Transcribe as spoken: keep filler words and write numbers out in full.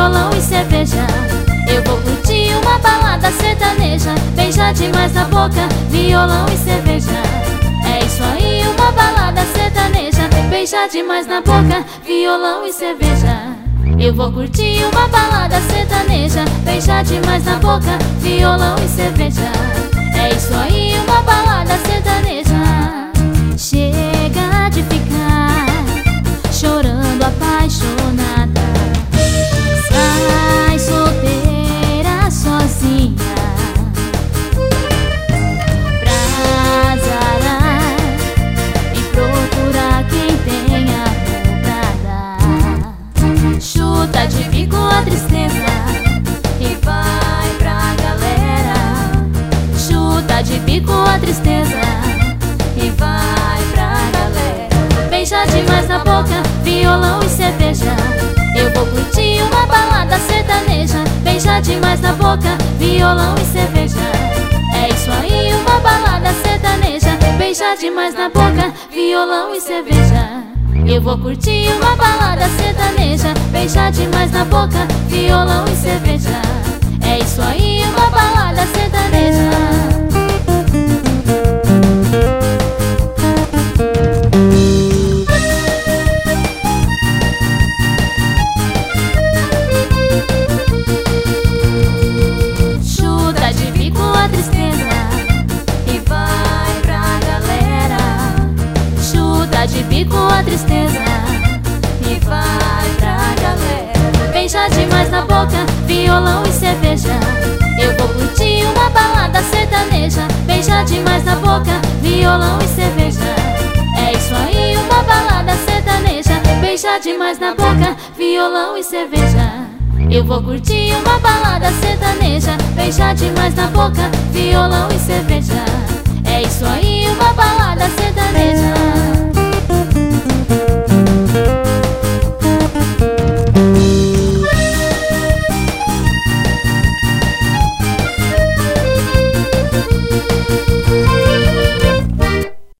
violão e cerveja. Eu vou curtir uma balada sertaneja, beijar demais na boca, violão e cerveja. É isso aí, uma balada sertaneja, beijar demais na boca, violão e cerveja. Eu vou curtir uma balada sertaneja, beijar demais na boca, violão e cerveja. É isso aí, uma balada sertaneja. Chega de ficar chorando apaixonada, sai solteira sozinha pra zarar e procurar quem tem amor pra dar. Chuta de bico a tristeza e vai pra galera. Chuta de bico a tristeza e vai pra galera. Beija demais na boca, violão e cerveja. Eu vou curtir uma balada sertaneja, beijar demais na boca, violão e cerveja. É isso aí, uma balada sertaneja, beijar demais na boca, violão e cerveja. Eu vou curtir uma balada sertaneja, beijar demais na boca, violão e cerveja. É isso aí, uma balada sertaneja. De bico a tristeza e vai pra galera. Beija demais na boca, violão e cerveja. Eu vou curtir uma balada sertaneja, beija demais na boca, violão e cerveja. É isso aí, uma balada sertaneja, beija demais na boca, violão e cerveja. Eu vou curtir uma balada sertaneja, beija demais na boca, violão e cerveja. É isso aí, uma balada sertaneja.